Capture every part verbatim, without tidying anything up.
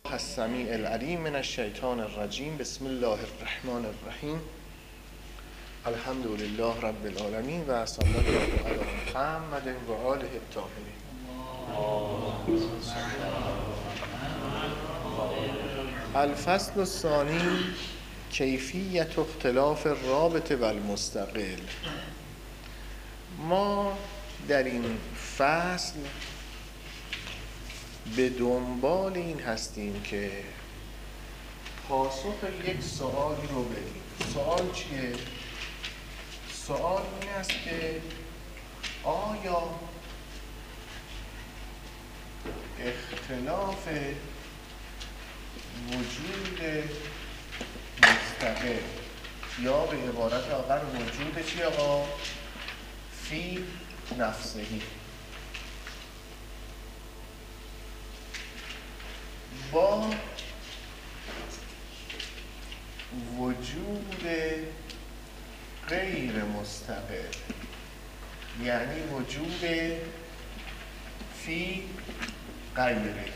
السمیع العلیم من الشیطان الرجیم. بسم الله الرحمن الرحیم. الحمد لله رب العالمین و صلی الله علی محمد و آله الطاهرین. الفصل الثانی کیفیت اختلاف الرابط و المستقل. ما در این فصل به دنبال این هستیم که پاسخ یک سوالی رو بدیم. سوال چیه؟ سوال این است که آیا اختلاف وجود مستقل یا به عبارت آخر وجود چی آقا؟ فی نفسهی با وجود غیر مستقل، یعنی وجود فی غیرهی،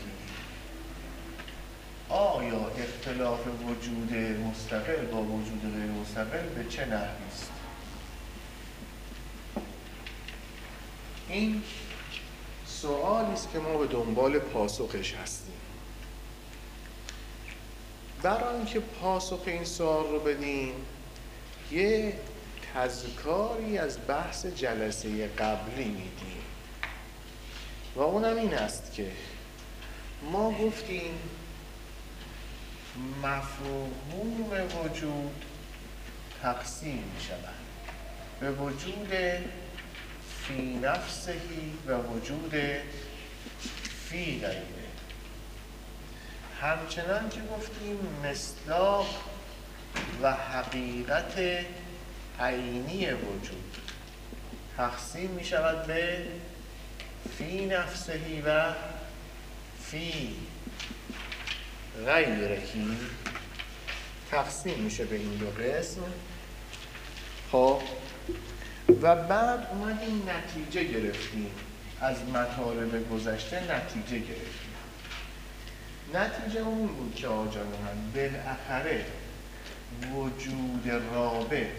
آیا اختلاف وجود مستقل با وجود غیر مستقل به چه نحوی است؟ این سوالی است که ما به دنبال پاسخش هستیم. برای اینکه پاسخ این سوال رو بدیم یه تذکاری از بحث جلسه قبلی میدیم و اونم این است که ما گفتیم مفهوم وجود تقسیم می شود به وجود فی نفسهی و وجود فی غیره. همچنان که گفتیم مصداق و حقیقت عینی وجود تقسیم می شود به فی نفسهی و فی غیرهی، تقسیم میشه به این دو قسم. خب و بعد اومدیم نتیجه گرفتیم از مطالب گذشته، نتیجه گرفتیم. نتیجه اون بود که آجان من بالاخره وجود رابط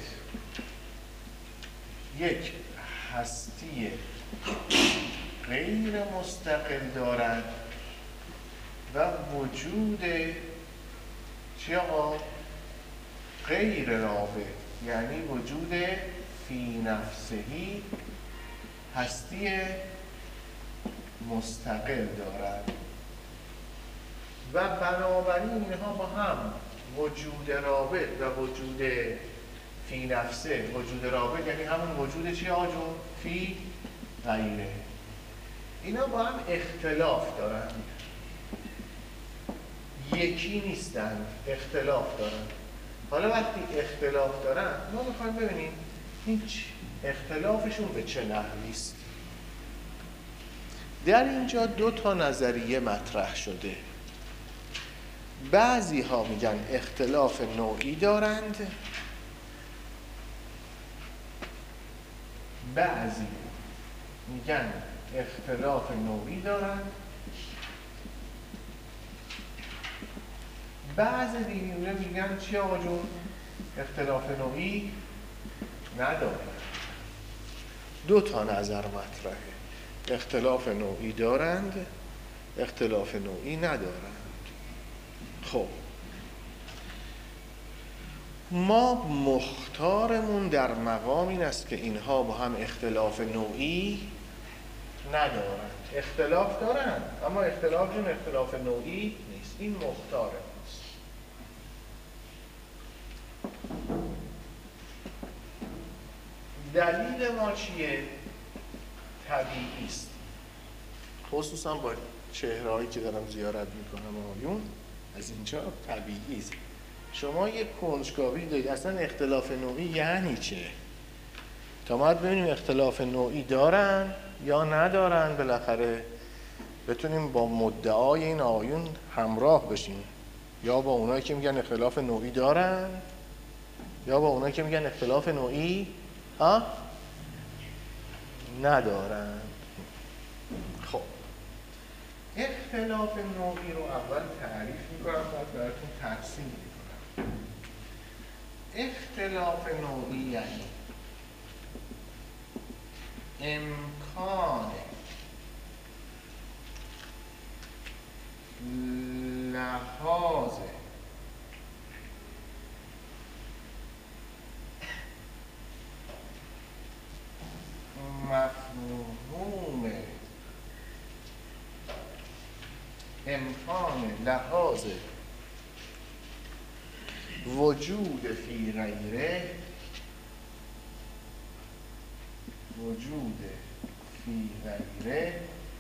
یک هستی غیر مستقل دارد و وجود چی آقا؟ غیر رابط، یعنی وجود فی نفسهی هستی مستقل دارد و بنابراین اینها با هم وجود رابط و وجود فی نفسه، وجود رابط یعنی همون وجود چی آجون؟ فی غیره، اینا با هم اختلاف دارن، یکی نیستن، اختلاف دارن. حالا وقتی اختلاف دارن ما میخوایم ببینیم هیچ اختلافشون به چه نحوی است. در اینجا دو تا نظریه مطرح شده. بعضی ها میگن اختلاف نوعی دارند، بعضی میگن اختلاف نوعی دارند، بعضی دیگه میگن چی آقا جون؟ اختلاف نوعی ندارند. دو تا نظر مطرحه، اختلاف نوعی دارند، اختلاف نوعی ندارند. خب ما مختارمون در مقام این است که اینها با هم اختلاف نوعی ندارند. اختلاف دارند اما اختلافشون اختلاف نوعی نیست. این مختارمون است. دلیل ما چیه؟ طبیعی است. خصوصا با چهرهایی که دارم زیارت میکنم آیون از اینجا طبیعی است. شما یک کنجکاوی دارید اصلا اختلاف نوعی یعنی چه؟ تا ما ببینیم اختلاف نوعی دارن یا ندارن، بالاخره بتونیم با مدعای این آیون همراه بشیم، یا با اونایی که میگن اختلاف نوعی دارن یا با اونایی که میگن اختلاف نوعی ها ندارن. خب اختلاف نوعی رو اول تعریف میکنم بعد براتون ترسیم میکنم. اختلاف نوعی یعنی امکان لحاظ مفهوم امکان لحاظ وجود فی غیره وجود فی غیره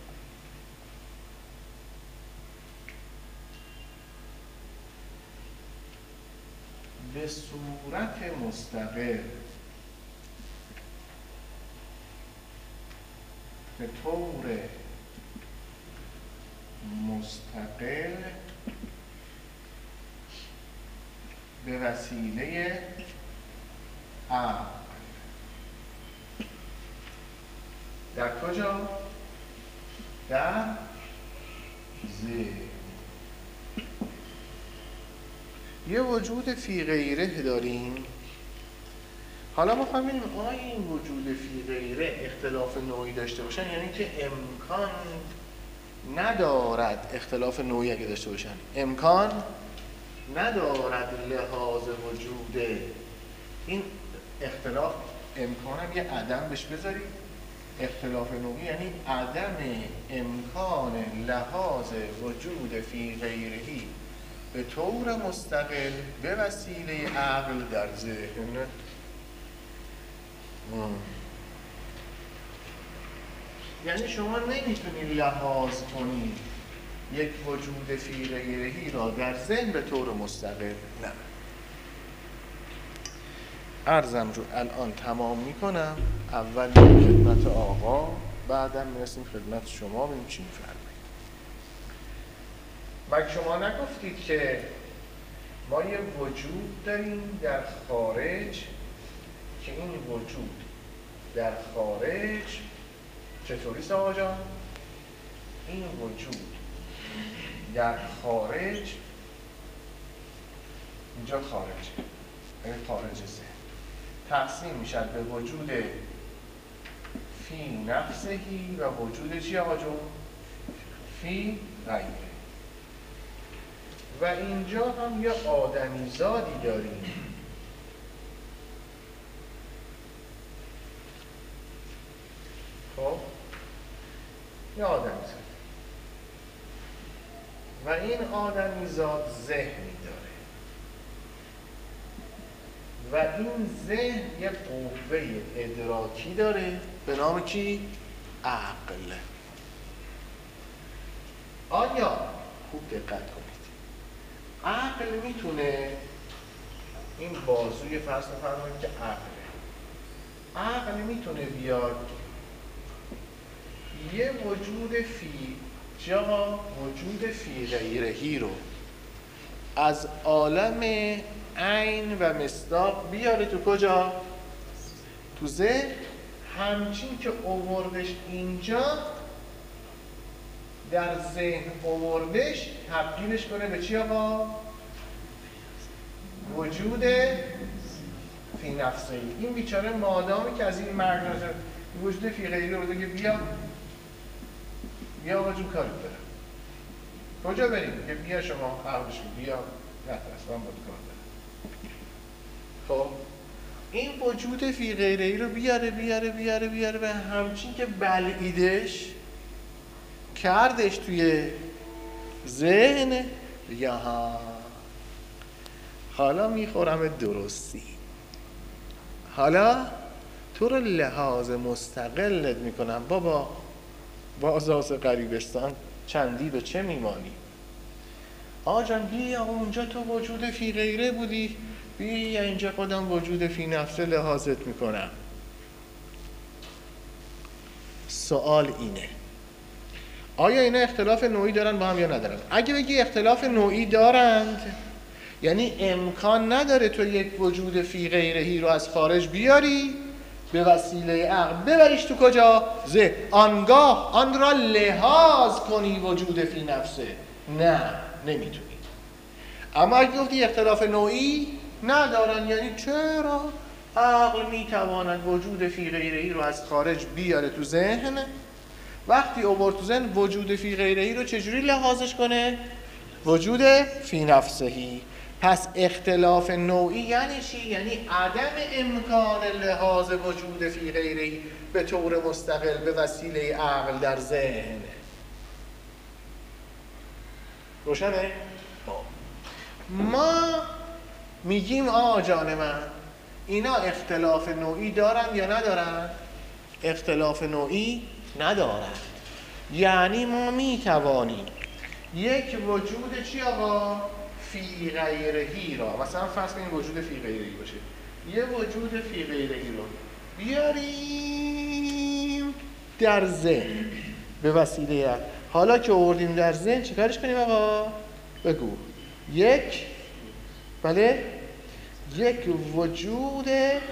به صورت مستقل به طور مستقل به وسیله عقل. در کجا؟ در ذهن. یه وجود فی غیره داریم. حالا ما خواهیم ببینیم آیا این وجود فی غیره اختلاف نوعی داشته باشن، یعنی که امکان ندارد اختلاف نوعی اگه داشته باشن، امکان ندارد لحاظ وجود این اختلاف، امکان هم یه عدم بهش بذاریم. اختلاف نوعی یعنی عدم امکان لحاظ وجود فی غیرهی به طور مستقل به وسیله عقل در ذهن. یعنی شما نمیتونید لحاظ کنید یک وجود فی غیرهی را در ذهن به طور مستقل. نه. عرضم رو الان تمام میکنم. اول خدمت آقا، بعدم میرسیم خدمت شما ببینیم چی میفرمایید. مگه شما نگفتید که ما یه وجود داریم در خارج که این وجود در خارج چطوری آقا جان؟ این وجود در خارج، اینجا خارجه، این خارج ذهن، تقسیم میشد به وجود فی نفسهی و وجود چی آقا جون؟ فی غیره. و اینجا هم یه آدمی زادی داریم خب یه آدمی زاد و این آدمی زاد ذهنی داره و این ذهن یه قوه ادراکی داره به نام کی؟ عقل. آیا خوب دقت کنید، عقل میتونه این بازوی فرض بفرمایید که عقله، عقل میتونه بیاد یه وجود فی جا وجود فی غیرهی رو از عالم عین و مصداق بیاره تو کجا؟ تو ذهن. همچین که اووردش اینجا در ذهن اووردش تبدیلش کنه به چی آقا؟ وجود فی نفسه. این بیچاره مادامی که از این مرگ نشد وجود فی غیری رو بگه بیا بیا آقا جون کاری دارم. کجا بریم؟ که بیا شما عقلش بیا نترس من باید کار دارم. خب این وجود فی غیری رو بیاره بیاره بیاره بیاره و همچین که بلعیدش کردش توی ذهن یا ها حالا میخورم درستی، حالا تو رو لحاظ مستقلت میکنم بابا، بازاس غریبستان چندی به چه میمانی؟ آقا جان بیا اونجا تو وجود فی غیره بودی، بیا اینجا خودم وجود فی نفسه لحاظت میکنم. سوال اینه آیا اینا اختلاف نوعی دارن با هم یا ندارن؟ اگه بگی اختلاف نوعی دارند یعنی امکان نداره تو یک وجود فی غیرهی رو از خارج بیاری به وسیله عقل ببریش تو کجا؟ ذهن. آنگاه آن را لحاظ کنی وجود فی نفسه. نه نمیتونی. اما اگه گفتی اختلاف نوعی ندارن، یعنی چرا؟ عقل میتواند وجود فی غیرهی رو از خارج بیاره تو ذهن، وقتی آورد تو ذهن وجود فی غیرهی رو چجوری لحاظش کنه؟ وجود فی نفسهی. پس اختلاف نوعی یعنی چی؟ یعنی عدم امکان لحاظ وجود فی غیرهی به طور مستقل به وسیله عقل در ذهن. روشنه؟ ما میگیم آقا جان من اینا اختلاف نوعی دارن یا ندارن؟ اختلاف نوعی ندارن. یعنی ما میتوانیم یک وجود چی آقا؟ فی غیرهی را، مثلا فرض کنیم وجود فی غیرهی باشه، یه وجود فی غیرهی رو بیاریم در ذهن به وسیله عقل. حالا که آوردیم در ذهن چیکارش کنیم آقا؟ بگو. یک بله یک وجود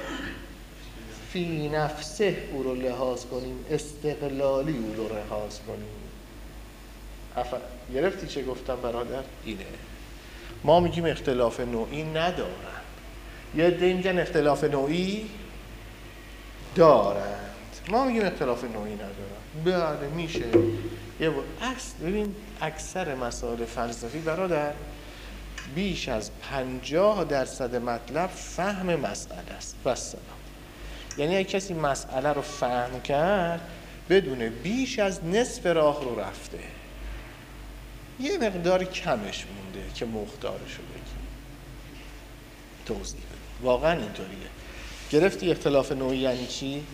فی نفسه او رو لحاظ کنیم، استقلالی او رو لحاظ کنیم. افر... گرفتی چه گفتم برادر؟ اینه. ما میگیم اختلاف نوعی ندارن، یه عده میگن اختلاف نوعی دارند، ما میگیم اختلاف نوعی ندارن. بله میشه. یه با... عکس ببین اکثر مسائل فلسفی برادر بیش از پنجاه درصد مطلب فهم مسئله است. والسلام. یعنی اگه کسی مسئله رو فهم کرد بدونه بیش از نصف راه رو رفته، یه مقدار کمش مونده که مختارش رو بگی توضیح بده. واقعا اینطوریه. گرفتی اختلاف نوعی یعنی چی؟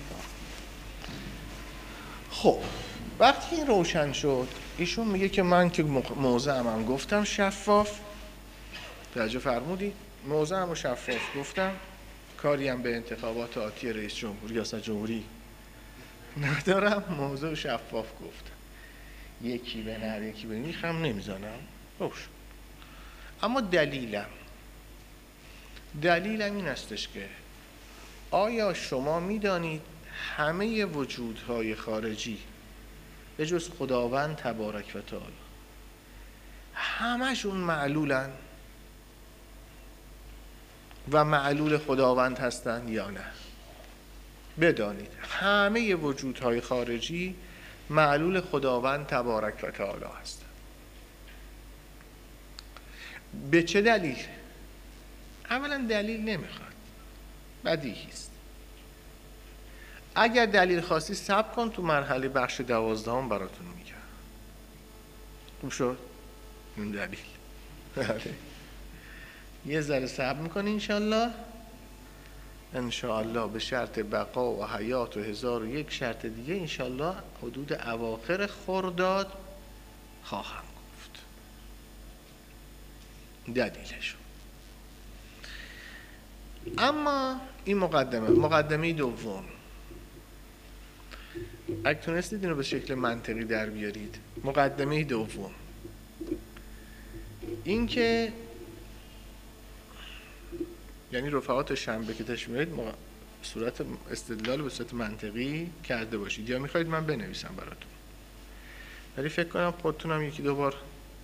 خب وقتی این روشن شد ایشون میگه که من که موضعم هم گفتم شفاف، توجه فرمودی؟ موضعم رو شفاف گفتم، کاری هم به انتخابات آتی رئیس جمهوری ریاست جمهوری ندارم، موضوع شفاف گفتم، یکی به نر یکی به میخم نمیزنم روش. اما دلیلم دلیلم این استش که آیا شما میدانید همه وجودهای خارجی به جز خداوند تبارک و تعالی همشون معلولن و معلول خداوند هستند یا نه؟ بدانید همه وجودهای خارجی معلول خداوند تبارک و تعالی هستند. به چه دلیل؟ اولا دلیل نمیخواد، بدیهی است. اگر دلیل خاصی صبر کن، تو مرحله بخش دوازدهم براتون میگم. خوب شد؟ این دلیل یه ذره صبر میکنی انشالله انشالله به شرط بقا و حیات و هزار و یک شرط دیگه انشالله حدود اواخر خرداد خواهم گفت دلیلشو. اما این مقدمه مقدمه دوم، اگه تونستید اینو به شکل منطقی در بیارید. مقدمه دوم این که یعنی رفعات شنبه که تشریح می‌کنید صورت استدلال به صورت منطقی کرده باشید، یا میخواید من بنویسم براتون، ولی فکر کنم خودتونم یکی دو بار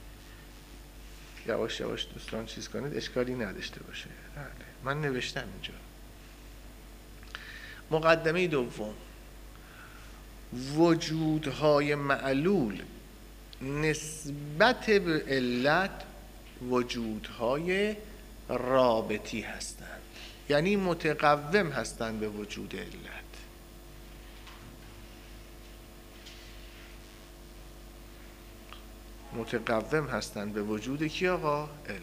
یواش یواش دوستان چیز کنید، اشکالی نداشته باشه. من نوشتم اینجا. مقدمه دوم، وجودهای معلول نسبت به علت وجودهای رابطی هستند، یعنی متقوم هستند به وجود علت. متقوم هستند به وجود کی آقا؟ علت.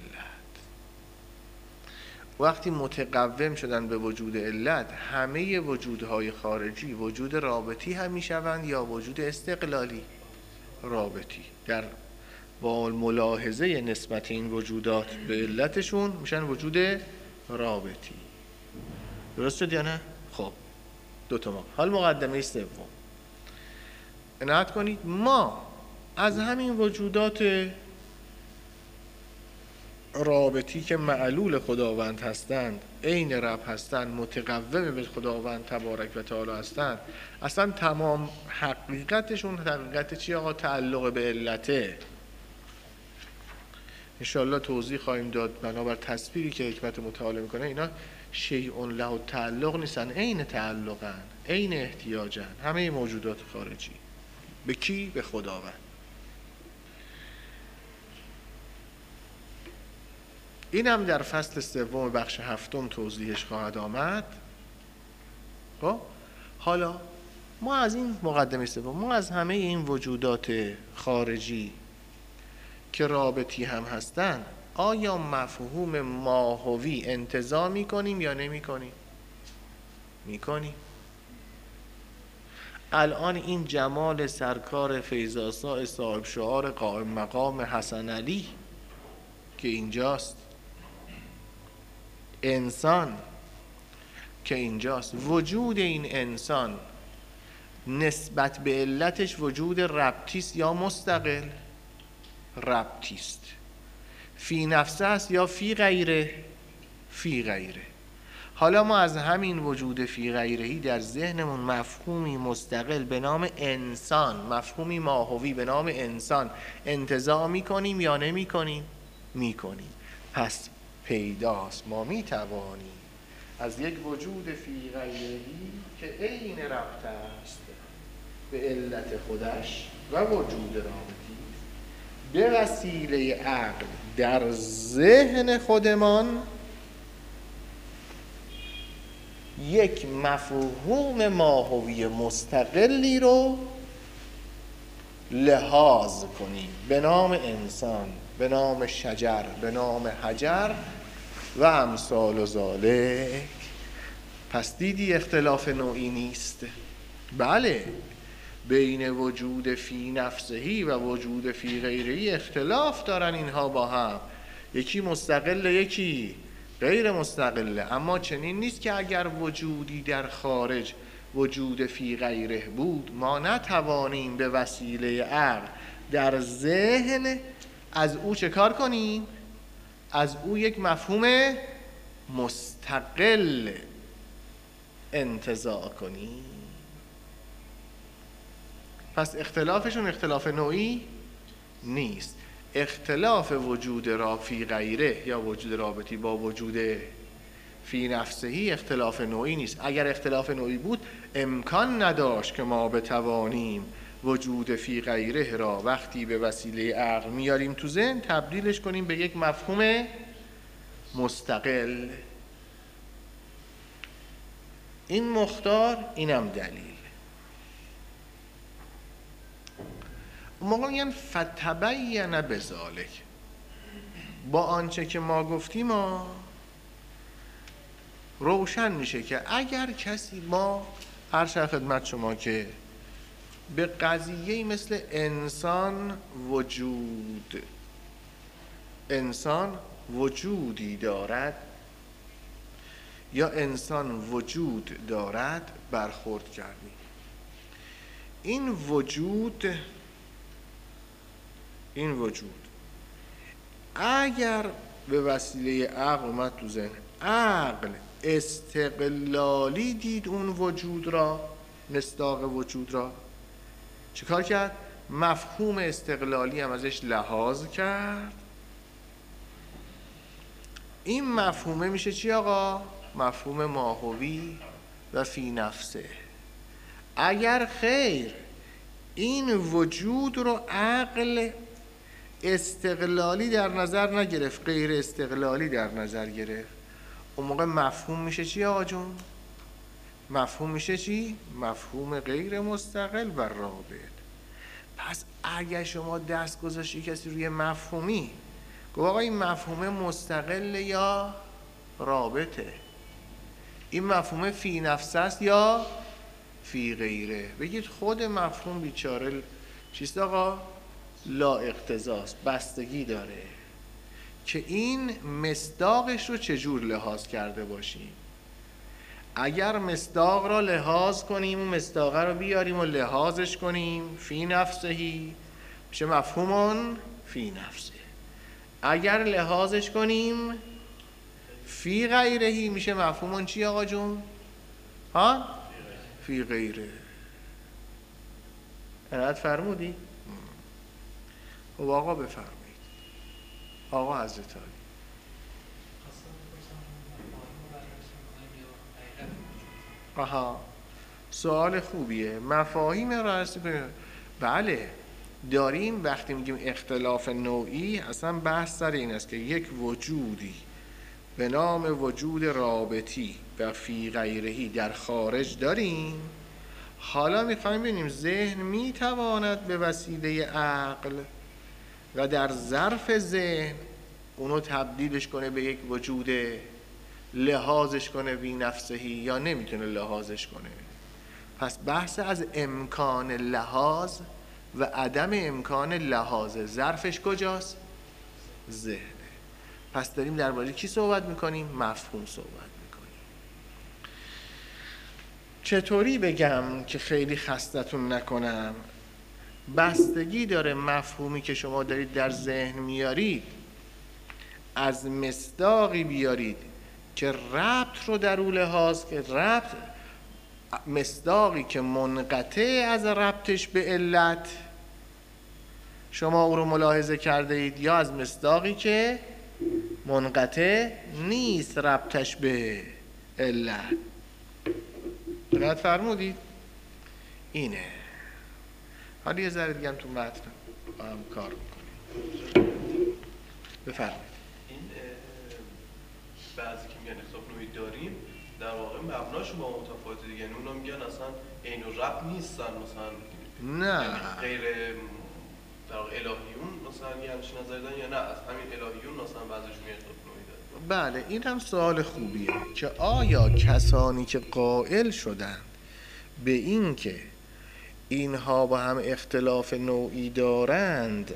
وقتی متقوم شدن به وجود علت، همه وجودهای خارجی وجود رابطی هم میشوند یا وجود استقلالی؟ رابطی. در با ملاحظه نسبت این وجودات به علتشون میشن وجود رابطی. درست شد یا نه؟ خب دو تا ما. حال مقدمه سوم عنایت کنید، ما از همین وجودات رابطی که معلول خداوند هستند، عین رب هستند، متقوم به خداوند تبارک و تعالی هستند، اصلا تمام حقیقتشون حقیقت چی آقا؟ تعلق به علته. انشاءالله توضیح خواهیم داد بنابر تصویری که حکمت متعال میکنه. اینا شیء له تعلق نیستن، عین تعلقن، عین احتیاجن، همه موجودات خارجی. به کی؟ به خداوند. این هم در فصل سوم بخش هفتم توضیحش خواهد آمد. خب حالا ما از این مقدمه سوم، ما از همه این وجودات خارجی که رابطی هم هستن، آیا مفهوم ماهوی انتزاع میکنیم یا نمی کنیم؟ میکنیم. الان این جمال سرکار فیض‌آسا صاحب شعار قائم مقام حسن علی که اینجاست، انسان که اینجاست، وجود این انسان نسبت به علتش وجود ربطیست یا مستقل؟ ربطیست. فی نفسه است یا فی غیره؟ فی غیره. حالا ما از همین وجود فی غیرهی در ذهنمون مفهومی مستقل به نام انسان، مفهومی ماهوی به نام انسان انتزاع میکنیم یا نمی کنیم؟ میکنیم. پس پیداست ما میتوانیم از یک وجود فی غیرهی که عین ربط است به علت خودش و وجود رابطی به وسیله عقل در ذهن خودمان یک مفهوم ماهوی مستقلی رو لحاظ کنیم به نام انسان، به نام شجر، به نام حجر و امثال و ذالک. پس دیدی اختلاف نوعی نیست؟ بله، بین وجود فی نفسهی و وجود فی غیرهی اختلاف دارن اینها با هم، یکی مستقل یکی غیر مستقله. اما چنین نیست که اگر وجودی در خارج وجود فی غیره بود ما نتوانیم به وسیله عقل در ذهن از او چه کار کنیم؟ از او یک مفهوم مستقل انتزاع کنیم. پس اختلافشون اختلاف نوعی نیست. اختلاف وجود را فی غیره یا وجود رابطی با وجود فی نفسهی اختلاف نوعی نیست. اگر اختلاف نوعی بود امکان نداشت که ما بتوانیم وجود فی غیره را وقتی به وسیله عقل میاریم تو ذهن تبدیلش کنیم به یک مفهوم مستقل. این مختار، اینم دلیل. موقع میگن فتبین بذالک، با آنچه که ما گفتیم ما روشن میشه که اگر کسی، ما هر شب خدمت شما که به قضیه مثل انسان وجود انسان وجودی دارد یا انسان وجود دارد برخورد کردیم. این وجود این وجود اگر به وسیله عقل اومد تو ذهن، عقل استقلالی دید اون وجود را، مصداق وجود را، چیکار کرد؟ مفهوم استقلالی هم ازش لحاظ کرد. این مفهومه میشه چی آقا؟ مفهوم ماهوی و فی نفسه. اگر خیر این وجود رو عقل استقلالی در نظر نگرفت، غیر استقلالی در نظر گرفت، اون موقع مفهوم میشه چی آقا جون؟ مفهوم میشه چی؟ مفهوم غیر مستقل و رابط. پس اگه شما دست گذاشتی کسی روی مفهومی گفت آقا این مفهوم مستقل یا رابطه، این مفهوم فی نفس است یا فی غیره، بگید خود مفهوم بیچاره چیست آقا؟ لا اقتضاست، بستگی داره که این مصداقش رو چجور لحاظ کرده باشیم. اگر مصداق را لحاظ کنیم و مصداق رو بیاریم و لحاظش کنیم فی نفسهی، میشه مفهومون فی نفسه. اگر لحاظش کنیم فی غیرهی میشه مفهومون چی آقا جون؟ ها؟ فی غیره. عنایت فرمودی؟ خب آقا بفرمایید. آقا حضرت عالی. آها، سوال خوبیه. مفاهیم رو عرض کنیم. بله، داریم وقتی میگیم اختلاف نوعی اصلا بحث سر این است که یک وجودی به نام وجود رابطی و فی غیرهی در خارج داریم. حالا میخوایم ببینیم ذهن میتواند به وسیله عقل و در ظرف ذهن اونو تبدیلش کنه به یک وجود، لحاظش کنه بی نفسهی، یا نمیتونه لحاظش کنه. پس بحث از امکان لحاظ و عدم امکان لحاظ. ظرفش کجاست؟ ذهنه. پس داریم درباره کی صحبت میکنیم؟ مفهوم صحبت میکنیم. چطوری بگم که خیلی خستتون نکنم؟ بستگی داره مفهومی که شما دارید در ذهن میارید از مصداقی بیارید که ربط رو در او لحاظ، که ربط مصداقی که منقطع از ربطش به علت شما او رو ملاحظه کرده اید، یا از مصداقی که منقطع نیست ربطش به علت. دقت فرمودید؟ اینه. حالا یه ذره دیگه هم تو متن هم کار میکنیم. بفرمایید. این بعضی که میگن اختلاف نوعی داریم در واقع مبناشون با متفاوته دیگه، یعنی اونا میگن اصلا عین و ربط نیستن، مثلا نه یعنی غیر در واقع الهیون مثلا یه همچین نظر دارن، یا نه از همین الهیون مثلا بعضیشون اختلاف نوعی دارن. بله، این هم سوال خوبیه که آیا کسانی که قائل شدن به این که اینها با هم اختلاف نوعی دارند،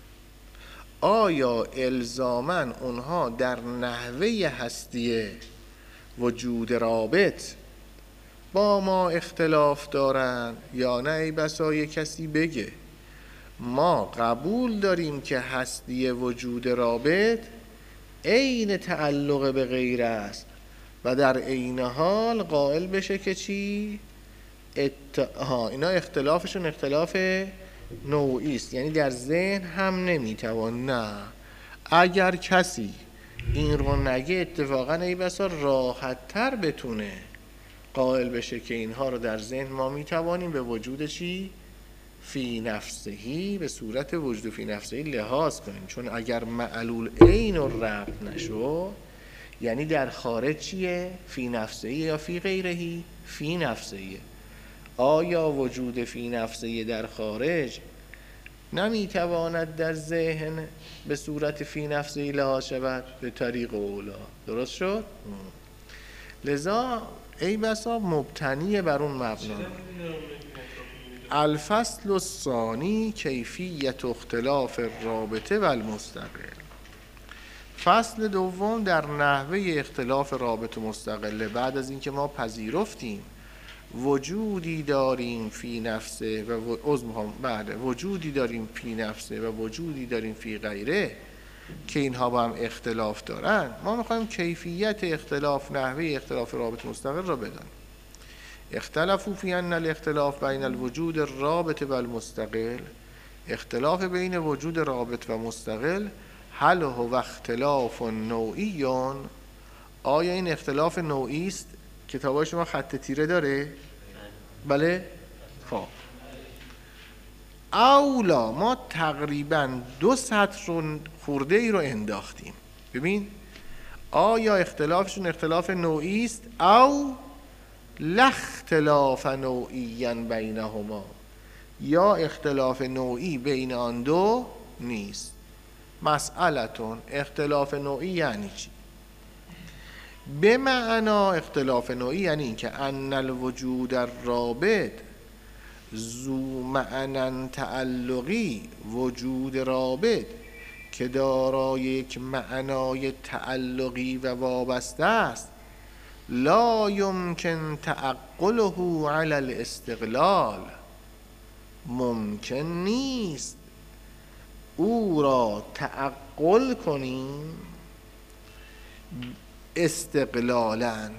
آیا الزاماً اونها در نحوه هستی وجود رابط با ما اختلاف دارند یا نه؟ ای بسا یک کسی بگه ما قبول داریم که هستی وجود رابط عین تعلق به غیر است و در عین حال قائل بشه که چی؟ ات... ها اینا اختلافشون اختلاف نوعی است، یعنی در ذهن هم نمیتوان. نه، اگر کسی این رو نگه اتفاقا ای بسا راحت تر بتونه قائل بشه که اینها رو در ذهن ما میتوانیم به وجود چی؟ فی نفسهی، به صورت وجود فی نفسهی لحاظ کنیم. چون اگر معلول عین و ربط نشو، یعنی در خارج چیه؟ فی نفسهی یا فی غیرهی؟ فی نفسهی. آیا وجود فی نفسهی در خارج نمیتواند در ذهن به صورت فی نفسهی لحاظ شود؟ به طریق اولا. درست شد؟ لذا ای بسا مبتنی بر اون مبنا. الفصل الثانی کیفیت اختلاف الرابطه و المستقل. فصل دوم در نحوه اختلاف رابط و مستقله. بعد از اینکه ما پذیرفتیم وجودی داریم فی نفسه و عضم بعد وجودی داریم فی نفسه و وجودی داریم فی غیره که اینها با هم اختلاف دارن، ما میخوایم کیفیت اختلاف، نحوه اختلاف رابط مستقل را بدانیم. اختلافو فی ان الاختلاف بین الوجود الرابط و المستقل، اختلاف بین وجود رابط و مستقل، هل هو اختلاف نوعی؟ آیا این اختلاف نوعی است؟ کتابای شما خط تیره داره؟ بله؟ خب اولا ما تقریبا دو سطر رو خورده ای رو انداختیم. ببین آیا اختلافشون اختلاف نوعی است او لا اختلاف نوعیا بینهما، یا اختلاف نوعی بین آن دو نیست. مسئلتون اختلاف نوعی یعنی چی؟ به معنا اختلاف نوعی یعنی این که ان الوجود الرابط ذو معنا تعلقی، وجود رابط که دارای یک معنای تعلقی و وابسته است، لا یمکن تعقله علی الاستقلال، ممکن نیست او را تعقل کنیم استقلالا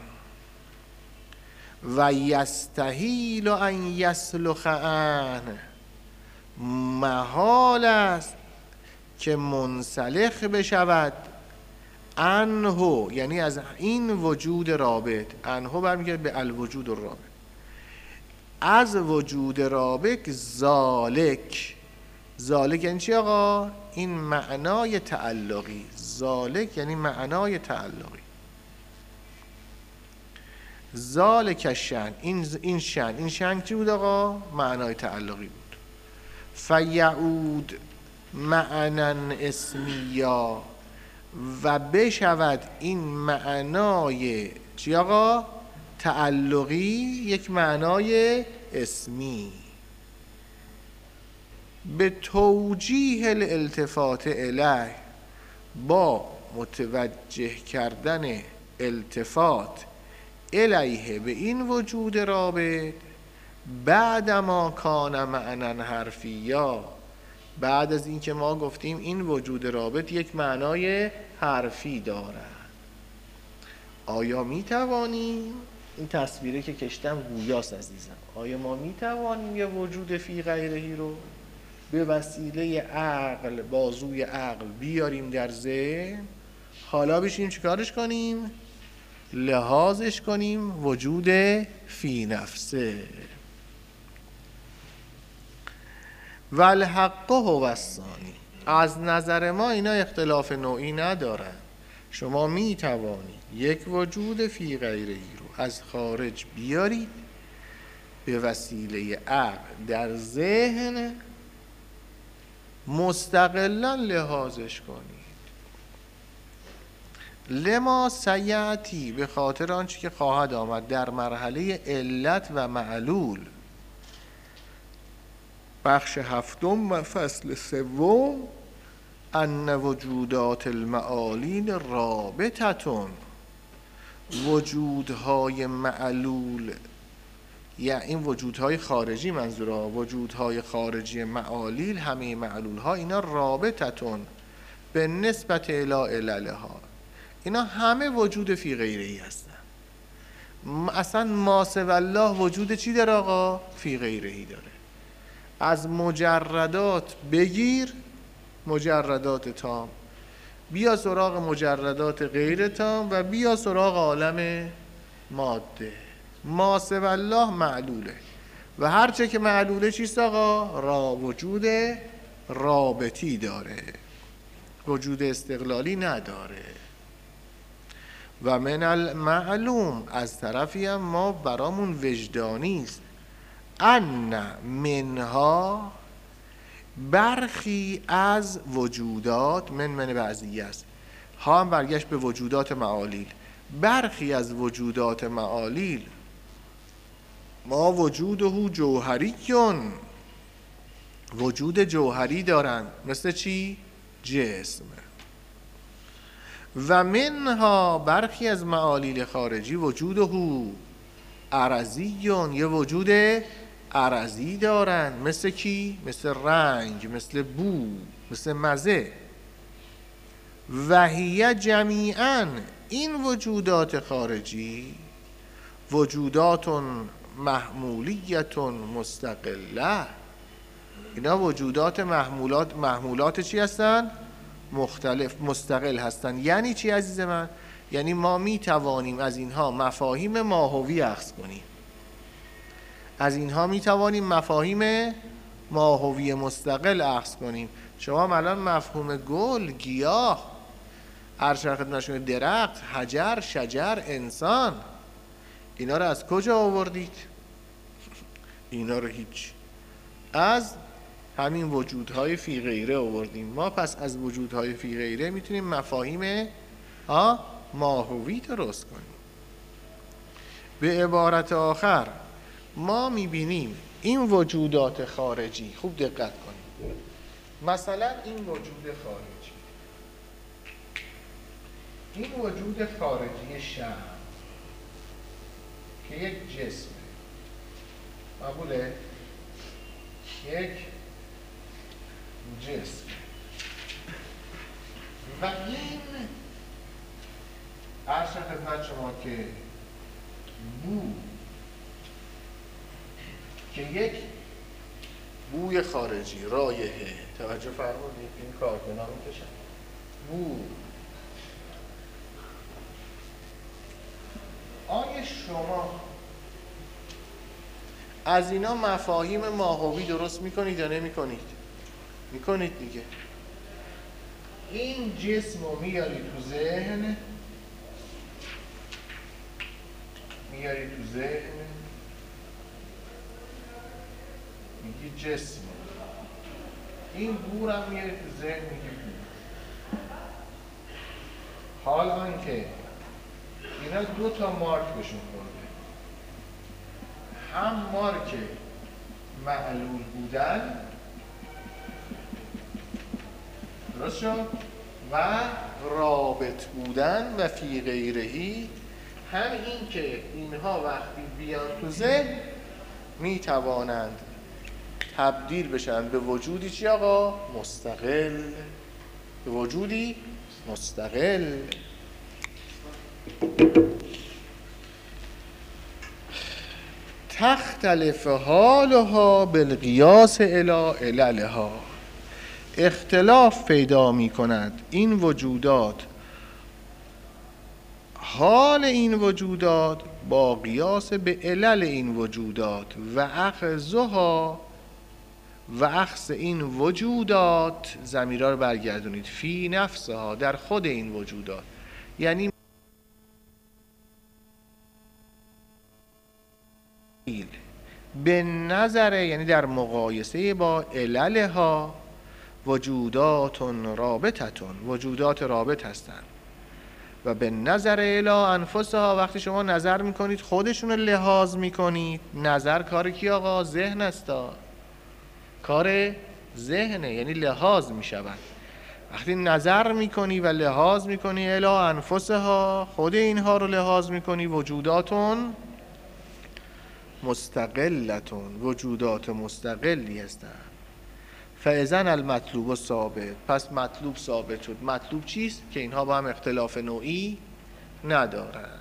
و یستحیل ان یسلخ عنه، محال است که منسلخ بشود عنه، یعنی از این وجود رابط. عنه برمیگرد به الوجود الرابط، از وجود رابط. ذالک، ذالک یعنی چی آقا؟ این معنای تعلقی. ذالک یعنی معنای تعلقی. ذالک شن، این این شن، این شن چی بود آقا؟ معنای تعلقی بود. فیعود معنا اسمیا، و بشود این معنای چی آقا؟ تعلقی یک معنای اسمی. به توجیه الالتفات الیه، با متوجه کردن التفات الیه به این وجود رابط، بعد ما کان معنا حرفیا، بعد از این که ما گفتیم این وجود رابط یک معنای حرفی دارد. آیا می توانیم، این تصویره که کشتم گویاست عزیزم، آیا ما می توانیم یه وجود فی غیرهی رو به وسیله عقل، بازوی عقل بیاریم در ذهن، حالا بشیم چیکارش کنیم؟ لحاظش کنیم وجود فی نفسه. والحق هو الثانی، از نظر ما اینا اختلاف نوعی ندارن. شما می توانید یک وجود فی غیرهی رو از خارج بیارید به وسیله عقل در ذهن، مستقلا لحاظش کنید. لما سیعتی، به خاطر آنچه که خواهد آمد در مرحله علت و معلول، بخش هفتم و فصل سوم، ان وجودات المعالین رابطتون، وجودهای معلول، یعنی این وجودهای خارجی منظوره، وجودهای خارجی معالیل، همه معلولها اینا رابطتون به نسبت الی عللها، اینا همه وجود فی غیرهی هستن. اصلا ما سوی الله وجود چی داره آقا؟ فی غیرهی داره. از مجردات بگیر، مجردات تام، بیا سراغ مجردات غیر تام و بیا سراغ عالم ماده. ما سوی الله معلوله و هرچه که معلوله چیست آقا؟ را وجود رابطی داره، وجود استقلالی نداره. و من المعلوم، از طرفی هم ما برامون وجدانی است، ان منها، برخی از وجودات، من من بعضیه است، ها هم برگشت به وجودات معالیل، برخی از وجودات معالیل ما وجوده جوهریون، وجود جوهری دارن، مثل چی؟ جسم. و منها، برخی از معالیل خارجی وجوده عرضیون، یه وجود عرضی دارن، مثل کی؟ مثل رنگ، مثل بو، مثل مزه. و هی جمیعاً، این وجودات خارجی وجوداتون محمولیتون مستقله، اینا وجودات محمولات، محمولات چی هستن؟ مختلف، مستقل هستن. یعنی چی عزیز من؟ یعنی ما می توانیم از اینها مفاهیم ماهوی اخذ کنیم، از اینها می توانیم مفاهیم ماهوی مستقل اخذ کنیم. شما الان مفهوم گل، گیاه، هر چه خدمتشون، درخت، حجر، شجر، انسان، اینا رو از کجا آوردید؟ اینا رو هیچ، از همین وجودهای فی غیره آوردیم. ما پس از وجودهای فی غیره میتونیم مفاهیم ماهوی درست کنیم. به عبارت آخر ما میبینیم این وجودات خارجی، خوب دقت کنیم، مثلا این وجود خارجی، این وجود خارجی شمع که یک جسمه، قبوله؟ یک جسم و این عرض خدمت شما که بو که یک بوی خارجی، رایحه، توجه فرمودید این کاربنا میکشن بو. آیا شما از اینا مفاهیم ماهوی درست میکنید یا نمیکنید؟ میکنید دیگه. این جسم رو میاری تو ذهن، میاری تو ذهن میگی جسم، این بورم میاری تو ذهن میگی بور. حال آنکه اینا دو تا مارک بهشون خورده، هم مارک معلول بودن، درست شد، و رابط بودن و فی غیرهی، هم این که اینها وقتی بیان تو ذهن می توانند تبدیل بشن به وجودی چی آقا؟ مستقل، به وجودی مستقل. تختلف حالها بالقیاس الی عللها، اختلاف پیدا می کند این وجودات، حال این وجودات با قیاس به علل این وجودات، و اخذها و اخذ این وجودات، ضمیرها رو برگردونید، فی نفسها، در خود این وجودات، یعنی به نظر، یعنی در مقایسه با عللها، وجودات رابطتون، وجودات رابط هستند، و به نظر الی انفسها، وقتی شما نظر میکنید خودشون رو لحاظ میکنید. نظر کار کی آقا؟ ذهن استا، کار ذهنه، یعنی لحاظ میشود. وقتی نظر میکنی و لحاظ میکنی الی انفسها، خود اینها رو لحاظ میکنی، وجوداتون مستقلتون، وجودات مستقلی هستند. فاذن المطلوب ثابت، پس مطلوب ثابت شد. مطلوب چیست؟ که اینها با هم اختلاف نوعی ندارند.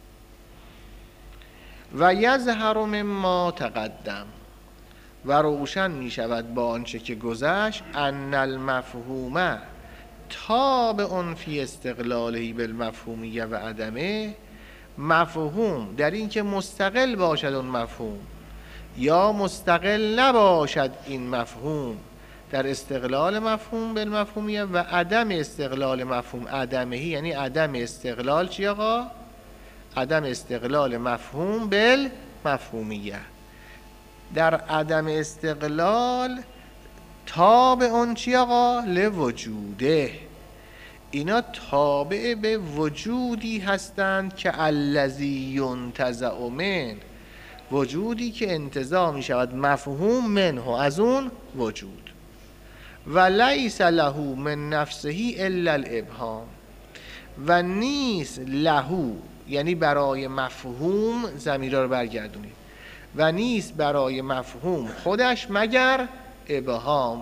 و یظهر مما تقدم، و روشن می شود با آنچه که گذشت، ان المفهوم تابع فی استقلاله بالمفهومیه و عدمه، مفهوم در این که مستقل باشد اون مفهوم یا مستقل نباشد این مفهوم، در استقلال مفهوم بالمفهومیه و عدم استقلال مفهوم، عدمهی یعنی عدم استقلال چی آقا؟ عدم استقلال مفهوم بالمفهومیه. در عدم استقلال تابع اون چی آقا؟ لوجوده، اینا تابع به وجودی هستند که الذی ینتزع من، وجودی که انتزاع می شود مفهوم منه، از اون وجود، و لیس له من نفسه الا الابهام، و نیست له یعنی برای مفهوم، ضمیرها رو برگردونید، و نیست برای مفهوم خودش مگر ابهام.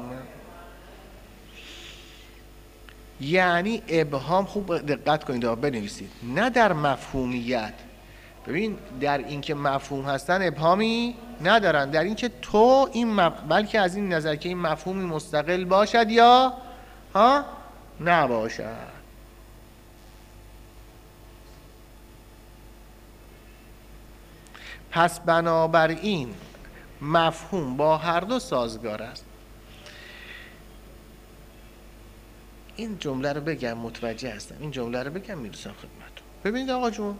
یعنی ابهام، خوب دقت کنید آقا بنویسید، نه در مفهومیت، ببین در این که مفهوم هستن ابهامی ندارن، در این که تو این مف... بلکه از این نظر که این مفهومی مستقل باشد یا ها نباشد. پس بنابراین مفهوم با هر دو سازگار است. این جمله رو بگم متوجه هستم، این جمله رو بگم میرسم خدمتتون. ببینید آقا جون،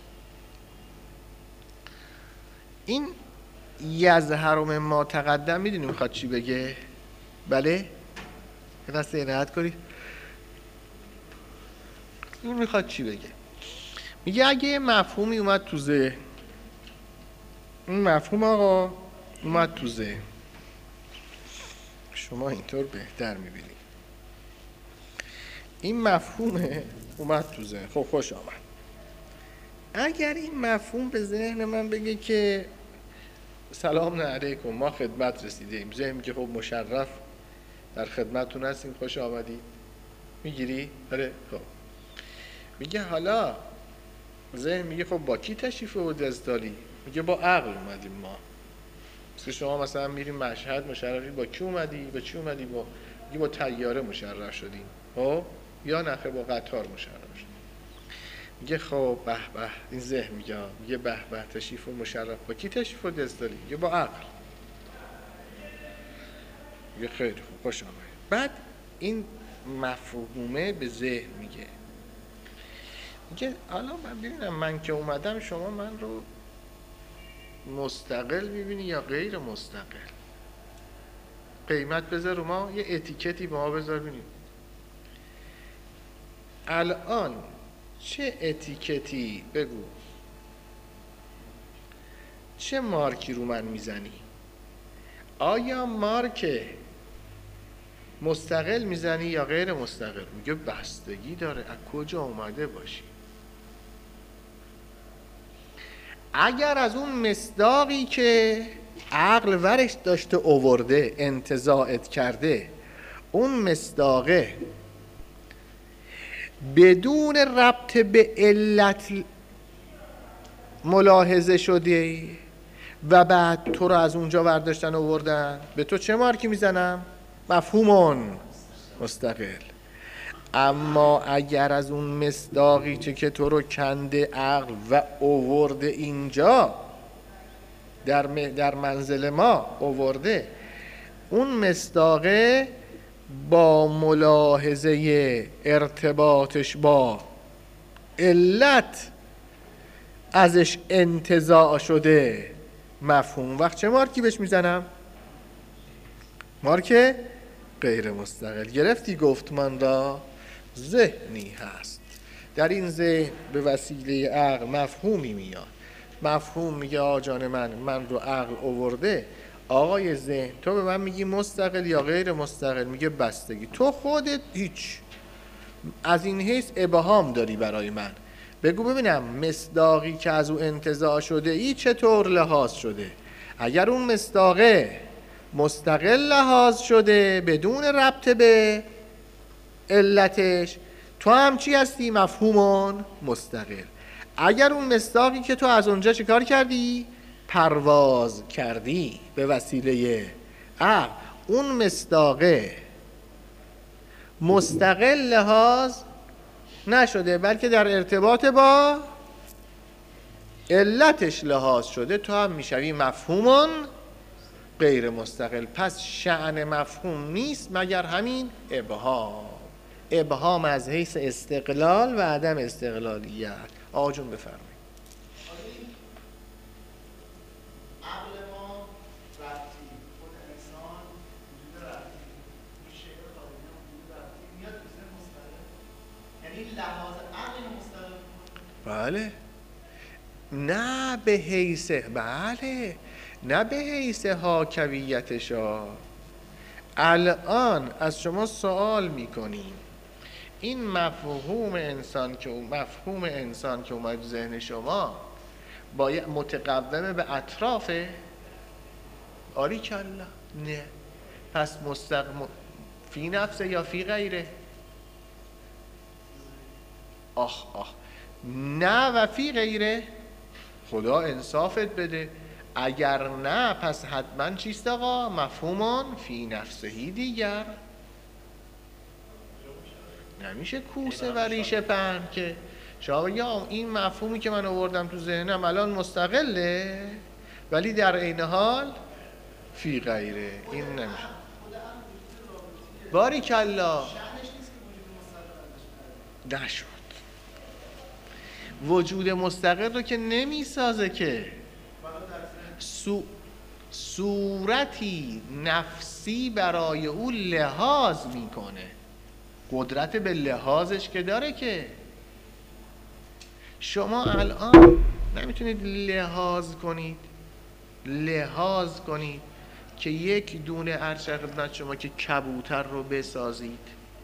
این یظهر مما تقدم میدونی میخواد چی بگه؟ بله؟ یه دسته عنایت کنید. این میخواد چی بگه؟ میگه اگه مفهومی اومد تو ذهن، این مفهوم آقا اومد تو ذهن، شما اینطور بهتر میبینید، این مفهومه اومد تو ذهن، خب خوش آمد. اگر این مفهوم به ذهن من بگه که سلام علیکم، ما خدمت رسیده ایم، ذهن که خب مشرف در خدمتتون هستیم، خوش آمدید، میگیری؟ آره خب میگه حالا ذهن میگه خب با کی تشریف آوردی از داری؟ میگه با عقل اومدیم ما. مثل شما مثلا میریم مشهد مشرفی، با کی اومدی؟ با چی اومدی؟ با میگه با طیاره مشرف شدیم. خب یا نخه با قطار مشرف شدیم. میگه خب به به، این ذهن میگه میگه به به تشریف و مشرف، با کی تشریف آوردی از داری؟ میگه با عقل. میگه خیلی خوب، خوش آمد. بعد این مفهومه به ذهن میگه میگه حالا من ببینم من که اومدم شما من رو مستقل میبینی یا غیر مستقل؟ قیمت بذار رو ما، یه اتیکتی به ما بذار ببینیم الان چه اتیکتی، بگو چه مارکی رو من میزنی؟ آیا مارک مستقل میزنی یا غیر مستقل؟ میگه بستگی داره از کجا اومده باشی. اگر از اون مصداقی که عقل ورش داشته اوورده انتزاعت کرده، اون مصداقه بدون ربط به علت ملاحظه شده و بعد تو رو از اونجا ورداشتن اووردن، به تو چه مارکی میزنم؟ مفهومون مستقل. اما اگر از اون مصداقی چه که تو رو کنده عقل و اوورده اینجا در, در منزل ما اوورده، اون مصداقه با ملاحظه ارتباطش با علت ازش انتزاع شده مفهوم، وقت چه مارکی بهش میزنم؟ مارک غیر مستقل. گرفتی گفتمان را؟ ذهنی هست، در این ذهن به وسیله عقل مفهومی میاد. مفهوم میگه آقا جان من من رو عقل اوورده، آقای ذهن تو به من میگی مستقل یا غیر مستقل؟ میگه بستگی. تو خودت هیچ از این حیث ابهام داری برای من. بگو ببینم مصداقی که از او انتزاع شده ای چطور لحاظ شده؟ اگر اون مصداقه مستقل لحاظ شده بدون ربط به علتش، تو هم چی هستی؟ مفهومون مستقل. اگر اون مصداقی که تو از اونجا چه کار کردی؟ پرواز کردی به وسیله عقل، اون مصداقه مستقل لحاظ نشده بلکه در ارتباط با علتش لحاظ شده، تو هم میشوی مفهومون غیر مستقل. پس شأن مفهوم نیست مگر همین ابهام. ابهام از حیث استقلال و عدم استقلالیت. آقا جون بفرمایید. عقل ما ربطی، خود انسان وجود ربطی، این شعر خارجی هم وجود ربطی میاد به ذهن مستقل، یعنی لحاظ عقل مستقل. بله، نه به حیث، بله نه به حیث حاکویتشا. الان از شما سوال میکنیم این مفهوم انسان که مفهوم انسان که اومد ذهن شما باید متقوم به اطرافه؟ آری کلا نه. پس مستقیم فی نفسه یا فی غیره؟ آخ آخ نه و فی غیره. خدا انصافت بده. اگر نه پس حتما چیست آقا؟ مفهومان فی نفسهی دیگر. نمیشه کوسه و ریشه پهن که شما یا این مفهومی که من آوردم تو ذهنم الان مستقله ولی در عین حال فی غیره. این نمیشه. باریکالله نشد. وجود مستقل رو که نمیسازه که سو صورتی نفسی برای او لحاظ میکنه. قدرت به لحاظش که داره که شما الان نمیتونید لحاظ کنید لحاظ کنید که یک دونه عرض خدمت شما که کبوتر رو بسازید.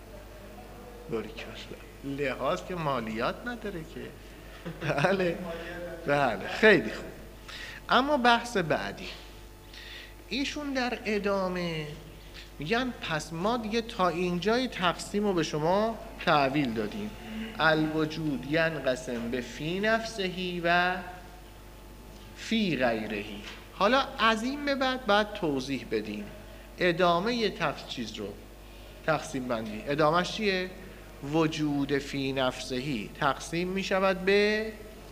باریکالله. لحاظ که مالیات نداره که. بله بله خیلی خوب. اما بحث بعدی ایشون در ادامه میگن پس ما دیگه تا اینجای تقسیم رو به شما تحویل دادیم. الوجود ینقسم به فی نفسهی و فی غیرهی. حالا از این به بعد باید توضیح بدیم ادامه یه چیز رو تقسیم بندی. ادامهش چیه؟ وجود فی نفسهی تقسیم می شود به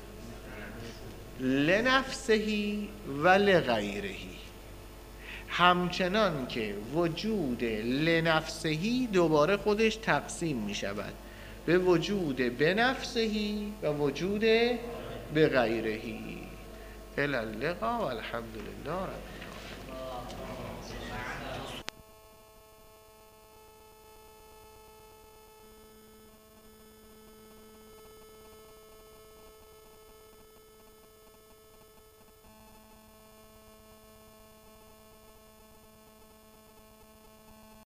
لنفسهی و لغیرهی، همچنان که وجود لنفسهی دوباره خودش تقسیم می شود به وجود بنفسهی و وجود بغیرهی. الی اللقاء و الحمدلله رب العالمین.